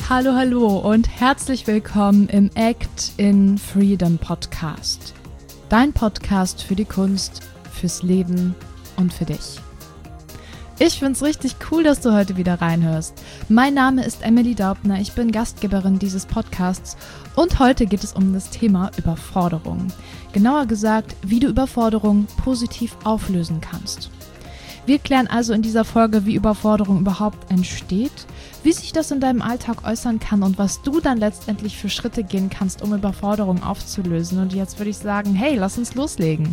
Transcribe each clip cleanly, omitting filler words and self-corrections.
Hallo, hallo und herzlich willkommen im Act in Freedom Podcast. Dein Podcast für die Kunst, fürs Leben und für dich. Ich find's richtig cool, dass du heute wieder reinhörst. Mein Name ist Emily Daubner, ich bin Gastgeberin dieses Podcasts und heute geht es um das Thema Überforderung. Genauer gesagt, wie du Überforderung positiv auflösen kannst. Wir klären also in dieser Folge, wie Überforderung überhaupt entsteht, wie sich das in deinem Alltag äußern kann und was du dann letztendlich für Schritte gehen kannst, um Überforderung aufzulösen. Und jetzt würde ich sagen, hey, lass uns loslegen.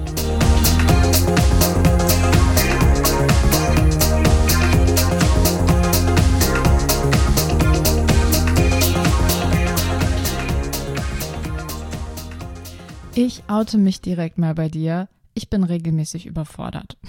Ich oute mich direkt mal bei dir. Ich bin regelmäßig überfordert.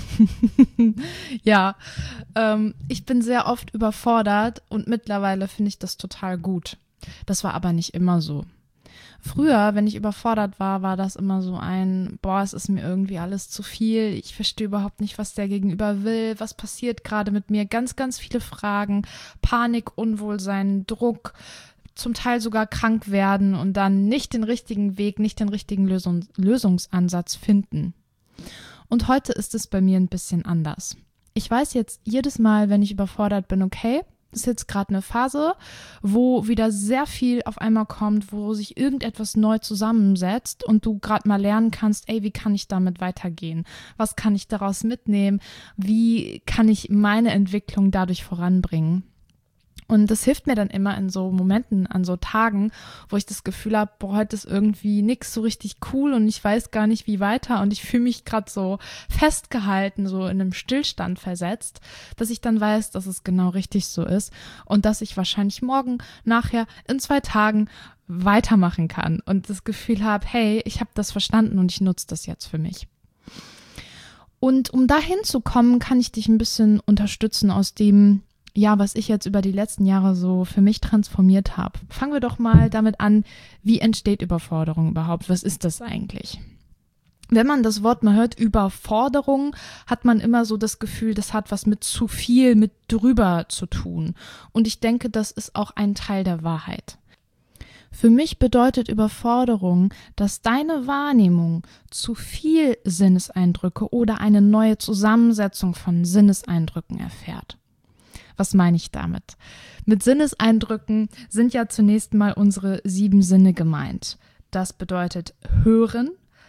Ja, ich bin sehr oft überfordert und mittlerweile finde ich das total gut. Das war aber nicht immer so. Früher, wenn ich überfordert war, war das immer so es ist mir irgendwie alles zu viel. Ich verstehe überhaupt nicht, was der Gegenüber will. Was passiert gerade mit mir? Ganz, ganz viele Fragen, Panik, Unwohlsein, Druck, zum Teil sogar krank werden und dann nicht den richtigen Weg, nicht den richtigen Lösungsansatz finden. Und heute ist es bei mir ein bisschen anders. Ich weiß jetzt jedes Mal, wenn ich überfordert bin, okay, das ist jetzt gerade eine Phase, wo wieder sehr viel auf einmal kommt, wo sich irgendetwas neu zusammensetzt und du gerade mal lernen kannst, wie kann ich damit weitergehen? Was kann ich daraus mitnehmen? Wie kann ich meine Entwicklung dadurch voranbringen? Und das hilft mir dann immer in so Momenten, an so Tagen, wo ich das Gefühl habe, heute ist irgendwie nichts so richtig cool und ich weiß gar nicht, wie weiter und ich fühle mich gerade so festgehalten, so in einem Stillstand versetzt, dass ich dann weiß, dass es genau richtig so ist und dass ich wahrscheinlich morgen, nachher, in 2 Tagen weitermachen kann und das Gefühl habe, hey, ich habe das verstanden und ich nutze das jetzt für mich. Und um dahin zu kommen, kann ich dich ein bisschen unterstützen aus dem, was ich jetzt über die letzten Jahre so für mich transformiert habe. Fangen wir doch mal damit an, wie entsteht Überforderung überhaupt? Was ist das eigentlich? Wenn man das Wort mal hört, Überforderung, hat man immer so das Gefühl, das hat was mit zu viel, mit drüber zu tun. Und ich denke, das ist auch ein Teil der Wahrheit. Für mich bedeutet Überforderung, dass deine Wahrnehmung zu viel Sinneseindrücke oder eine neue Zusammensetzung von Sinneseindrücken erfährt. Was meine ich damit? Mit Sinneseindrücken sind ja zunächst mal unsere 7 Sinne gemeint. Das bedeutet hören,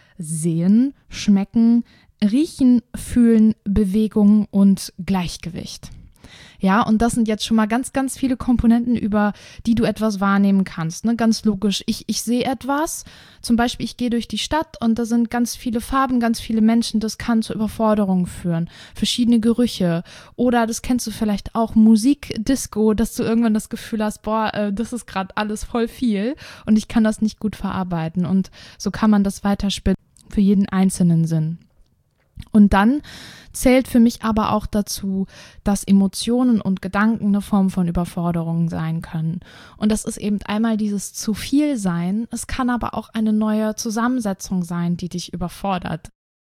sehen, schmecken, riechen, fühlen, Bewegung und Gleichgewicht. Ja, und das sind jetzt schon mal ganz, ganz viele Komponenten, über die du etwas wahrnehmen kannst. Ne? Ganz logisch, ich sehe etwas, zum Beispiel ich gehe durch die Stadt und da sind ganz viele Farben, ganz viele Menschen, das kann zu Überforderungen führen. Verschiedene Gerüche oder das kennst du vielleicht auch, Musik, Disco, dass du irgendwann das Gefühl hast, das ist gerade alles voll viel und ich kann das nicht gut verarbeiten und so kann man das weiterspinnen für jeden einzelnen Sinn. Und dann zählt für mich aber auch dazu, dass Emotionen und Gedanken eine Form von Überforderung sein können. Und das ist eben einmal dieses zu viel sein, es kann aber auch eine neue Zusammensetzung sein, die dich überfordert.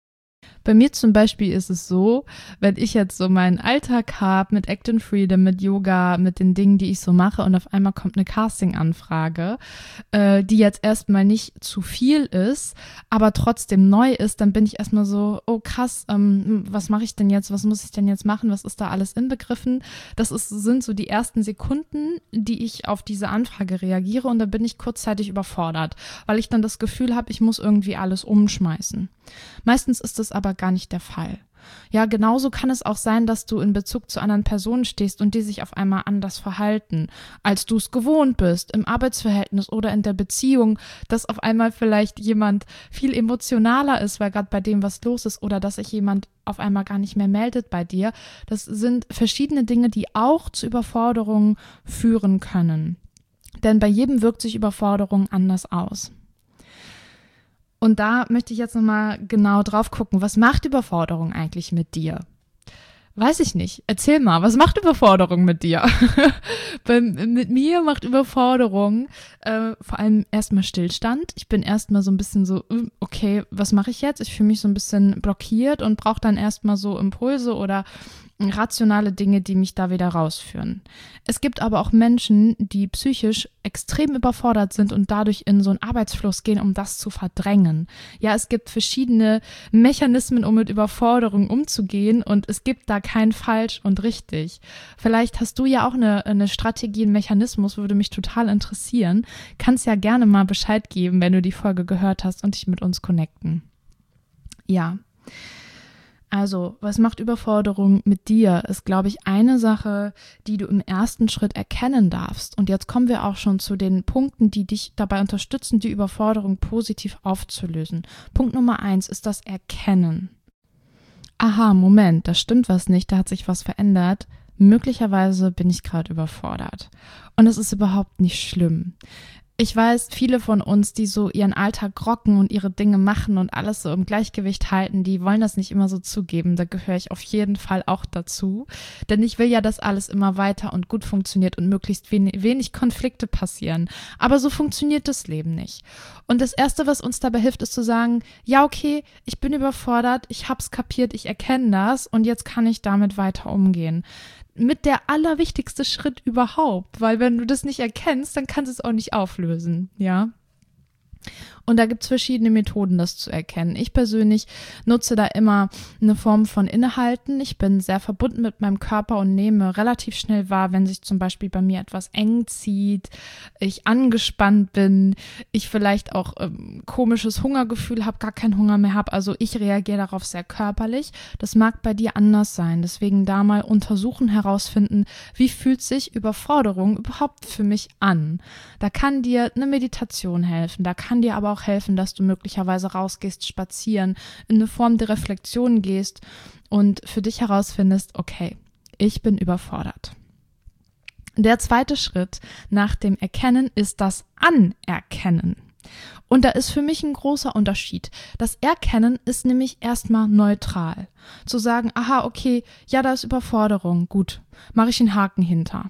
Bei mir zum Beispiel ist es so, wenn ich jetzt so meinen Alltag habe mit Act in Freedom, mit Yoga, mit den Dingen, die ich so mache und auf einmal kommt eine Casting-Anfrage, die jetzt erstmal nicht zu viel ist, aber trotzdem neu ist, dann bin ich erstmal so, oh krass, was mache ich denn jetzt, was muss ich denn jetzt machen, was ist da alles inbegriffen? Sind so die ersten Sekunden, die ich auf diese Anfrage reagiere und da bin ich kurzzeitig überfordert, weil ich dann das Gefühl habe, ich muss irgendwie alles umschmeißen. Meistens ist das aber gar nicht der Fall. Ja, genauso kann es auch sein, dass du in Bezug zu anderen Personen stehst und die sich auf einmal anders verhalten, als du es gewohnt bist, im Arbeitsverhältnis oder in der Beziehung, dass auf einmal vielleicht jemand viel emotionaler ist, weil gerade bei dem was los ist oder dass sich jemand auf einmal gar nicht mehr meldet bei dir. Das sind verschiedene Dinge, die auch zu Überforderungen führen können. Denn bei jedem wirkt sich Überforderung anders aus. Und da möchte ich jetzt nochmal genau drauf gucken, was macht Überforderung eigentlich mit dir? Weiß ich nicht. Erzähl mal, was macht Überforderung mit dir? Mit mir macht Überforderung vor allem erstmal Stillstand. Ich bin erstmal so ein bisschen so, okay, was mache ich jetzt? Ich fühle mich so ein bisschen blockiert und brauche dann erstmal so Impulse oder rationale Dinge, die mich da wieder rausführen. Es gibt aber auch Menschen, die psychisch extrem überfordert sind und dadurch in so einen Arbeitsfluss gehen, um das zu verdrängen. Ja, es gibt verschiedene Mechanismen, um mit Überforderung umzugehen und es gibt da kein falsch und richtig. Vielleicht hast du ja auch eine Strategie, einen Mechanismus, würde mich total interessieren. Kannst ja gerne mal Bescheid geben, wenn du die Folge gehört hast und dich mit uns connecten. Ja. Also, was macht Überforderung mit dir, ist, glaube ich, eine Sache, die du im ersten Schritt erkennen darfst. Und jetzt kommen wir auch schon zu den Punkten, die dich dabei unterstützen, die Überforderung positiv aufzulösen. Punkt Nummer 1 ist das Erkennen. Aha, Moment, da stimmt was nicht, da hat sich was verändert. Möglicherweise bin ich gerade überfordert. Und es ist überhaupt nicht schlimm. Ich weiß, viele von uns, die so ihren Alltag rocken und ihre Dinge machen und alles so im Gleichgewicht halten, die wollen das nicht immer so zugeben. Da gehöre ich auf jeden Fall auch dazu. Denn ich will ja, dass alles immer weiter und gut funktioniert und möglichst wenig Konflikte passieren. Aber so funktioniert das Leben nicht. Und das Erste, was uns dabei hilft, ist zu sagen, ja, okay, ich bin überfordert, ich hab's kapiert, ich erkenne das und jetzt kann ich damit weiter umgehen. Mit der allerwichtigste Schritt überhaupt, weil wenn du das nicht erkennst, dann kannst du es auch nicht auflösen, ja. Und da gibt es verschiedene Methoden, das zu erkennen. Ich persönlich nutze da immer eine Form von Innehalten. Ich bin sehr verbunden mit meinem Körper und nehme relativ schnell wahr, wenn sich zum Beispiel bei mir etwas eng zieht, ich angespannt bin, ich vielleicht auch komisches Hungergefühl habe, gar keinen Hunger mehr habe. Also ich reagiere darauf sehr körperlich. Das mag bei dir anders sein. Deswegen da mal untersuchen, herausfinden, wie fühlt sich Überforderung überhaupt für mich an. Da kann dir eine Meditation helfen. Da kann dir aber auch helfen, dass du möglicherweise rausgehst, spazieren, in eine Form der Reflexion gehst und für dich herausfindest, okay, ich bin überfordert. Der zweite Schritt nach dem Erkennen ist das Anerkennen. Und da ist für mich ein großer Unterschied. Das Erkennen ist nämlich erstmal neutral. Zu sagen, aha, okay, ja, da ist Überforderung, gut, mache ich einen Haken hinter.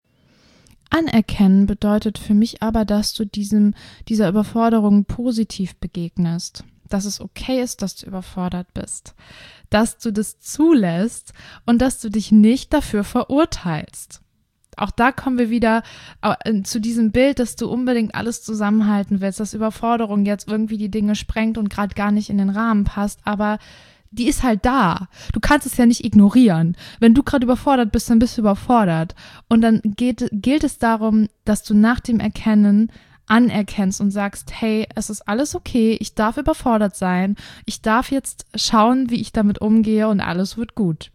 Anerkennen bedeutet für mich aber, dass du dieser Überforderung positiv begegnest, dass es okay ist, dass du überfordert bist, dass du das zulässt und dass du dich nicht dafür verurteilst. Auch da kommen wir wieder zu diesem Bild, dass du unbedingt alles zusammenhalten willst, dass Überforderung jetzt irgendwie die Dinge sprengt und gerade gar nicht in den Rahmen passt, aber die ist halt da. Du kannst es ja nicht ignorieren. Wenn du gerade überfordert bist, dann bist du überfordert. Und dann gilt es darum, dass du nach dem Erkennen anerkennst und sagst, hey, es ist alles okay, ich darf überfordert sein, ich darf jetzt schauen, wie ich damit umgehe und alles wird gut.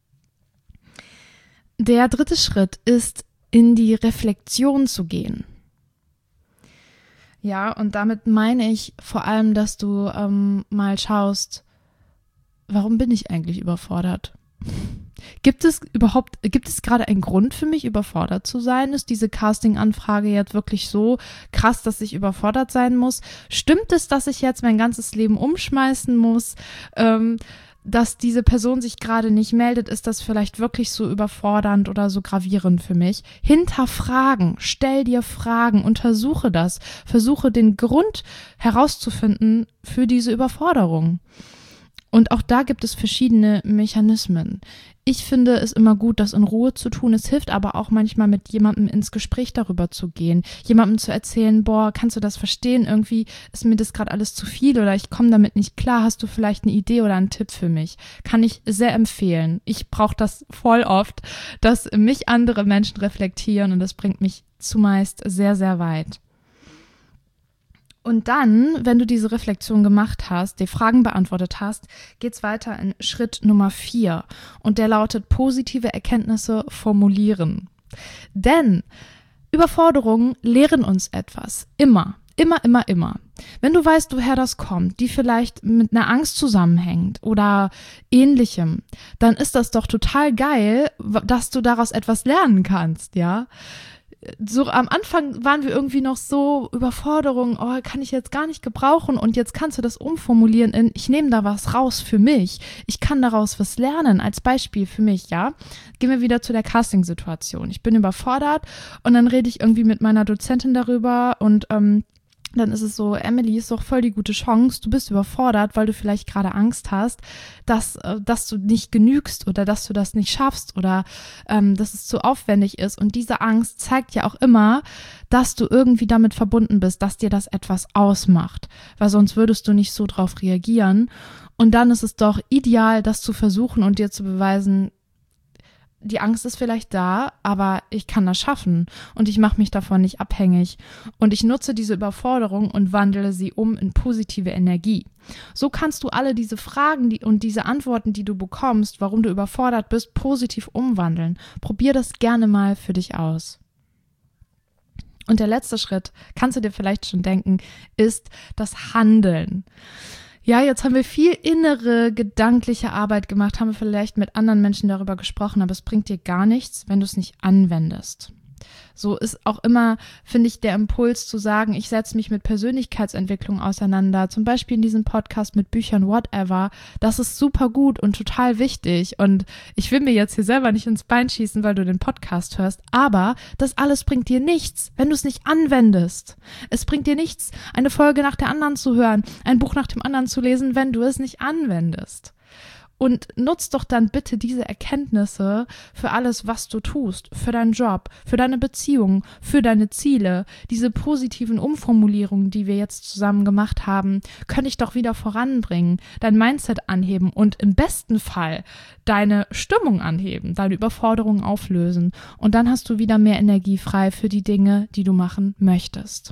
Der dritte Schritt ist, in die Reflexion zu gehen. Ja, und damit meine ich vor allem, dass du mal schaust, warum bin ich eigentlich überfordert? Gibt es gerade einen Grund für mich, überfordert zu sein? Ist diese Casting-Anfrage jetzt wirklich so krass, dass ich überfordert sein muss? Stimmt es, dass ich jetzt mein ganzes Leben umschmeißen muss? Dass diese Person sich gerade nicht meldet, ist das vielleicht wirklich so überfordernd oder so gravierend für mich? Hinterfragen, stell dir Fragen, untersuche das, versuche den Grund herauszufinden für diese Überforderung. Und auch da gibt es verschiedene Mechanismen. Ich finde es immer gut, das in Ruhe zu tun. Es hilft aber auch manchmal, mit jemandem ins Gespräch darüber zu gehen. Jemandem zu erzählen, boah, kannst du das verstehen? Irgendwie ist mir das gerade alles zu viel oder ich komme damit nicht klar. Hast du vielleicht eine Idee oder einen Tipp für mich? Kann ich sehr empfehlen. Ich brauche das voll oft, dass mich andere Menschen reflektieren und das bringt mich zumeist sehr, sehr weit. Und dann, wenn du diese Reflexion gemacht hast, die Fragen beantwortet hast, geht's weiter in Schritt Nummer 4. Und der lautet positive Erkenntnisse formulieren. Denn Überforderungen lehren uns etwas. Immer. Immer, immer, immer. Wenn du weißt, woher das kommt, die vielleicht mit einer Angst zusammenhängt oder ähnlichem, dann ist das doch total geil, dass du daraus etwas lernen kannst, ja. So am Anfang waren wir irgendwie noch so Überforderung, oh, kann ich jetzt gar nicht gebrauchen und jetzt kannst du das umformulieren in, ich nehme da was raus für mich, ich kann daraus was lernen, als Beispiel für mich, ja. Gehen wir wieder zu der Casting-Situation. Ich bin überfordert und dann rede ich irgendwie mit meiner Dozentin darüber und dann ist es so, Emily, ist doch voll die gute Chance, du bist überfordert, weil du vielleicht gerade Angst hast, dass du nicht genügst oder dass du das nicht schaffst oder dass es zu aufwendig ist. Und diese Angst zeigt ja auch immer, dass du irgendwie damit verbunden bist, dass dir das etwas ausmacht, weil sonst würdest du nicht so drauf reagieren. Und dann ist es doch ideal, das zu versuchen und dir zu beweisen, die Angst ist vielleicht da, aber ich kann das schaffen und ich mache mich davon nicht abhängig und ich nutze diese Überforderung und wandle sie um in positive Energie. So kannst du alle diese Fragen und diese Antworten, die du bekommst, warum du überfordert bist, positiv umwandeln. Probier das gerne mal für dich aus. Und der letzte Schritt, kannst du dir vielleicht schon denken, ist das Handeln. Ja, jetzt haben wir viel innere, gedankliche Arbeit gemacht, haben wir vielleicht mit anderen Menschen darüber gesprochen, aber es bringt dir gar nichts, wenn du es nicht anwendest. So ist auch immer, finde ich, der Impuls zu sagen, ich setze mich mit Persönlichkeitsentwicklung auseinander, zum Beispiel in diesem Podcast mit Büchern, whatever. Das ist super gut und total wichtig. Und ich will mir jetzt hier selber nicht ins Bein schießen, weil du den Podcast hörst, aber das alles bringt dir nichts, wenn du es nicht anwendest. Es bringt dir nichts, eine Folge nach der anderen zu hören, ein Buch nach dem anderen zu lesen, wenn du es nicht anwendest. Und nutz doch dann bitte diese Erkenntnisse für alles, was du tust, für deinen Job, für deine Beziehung, für deine Ziele. Diese positiven Umformulierungen, die wir jetzt zusammen gemacht haben, können dich doch wieder voranbringen, dein Mindset anheben und im besten Fall deine Stimmung anheben, deine Überforderung auflösen. Und dann hast du wieder mehr Energie frei für die Dinge, die du machen möchtest.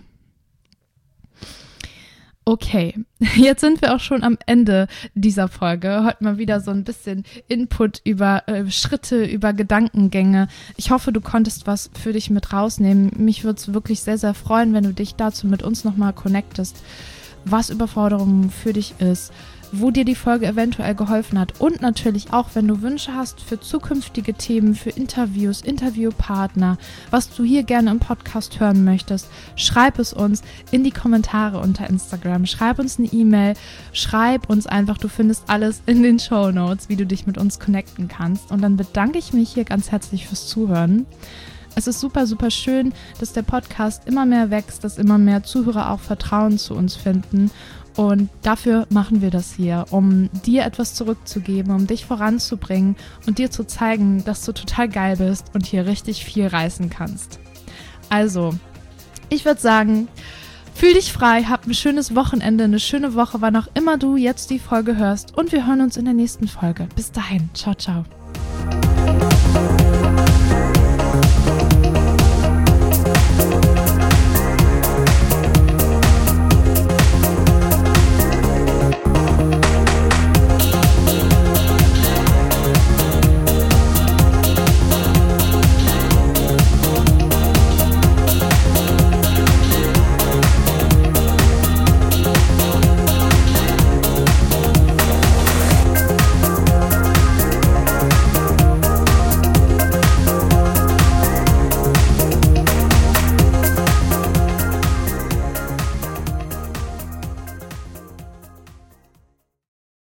Okay, jetzt sind wir auch schon am Ende dieser Folge. Heute mal wieder so ein bisschen Input über Schritte, über Gedankengänge. Ich hoffe, du konntest was für dich mit rausnehmen. Mich würde es wirklich sehr, sehr freuen, wenn du dich dazu mit uns nochmal connectest, was Überforderung für dich ist, wo dir die Folge eventuell geholfen hat und natürlich auch, wenn du Wünsche hast für zukünftige Themen, für Interviews, Interviewpartner, was du hier gerne im Podcast hören möchtest, schreib es uns in die Kommentare unter Instagram, schreib uns eine E-Mail, schreib uns einfach, du findest alles in den Shownotes, wie du dich mit uns connecten kannst und dann bedanke ich mich hier ganz herzlich fürs Zuhören. Es ist super, super schön, dass der Podcast immer mehr wächst, dass immer mehr Zuhörer auch Vertrauen zu uns finden. Und dafür machen wir das hier, um dir etwas zurückzugeben, um dich voranzubringen und dir zu zeigen, dass du total geil bist und hier richtig viel reißen kannst. Also, ich würde sagen, fühl dich frei, hab ein schönes Wochenende, eine schöne Woche, wann auch immer du jetzt die Folge hörst und wir hören uns in der nächsten Folge. Bis dahin, ciao, ciao.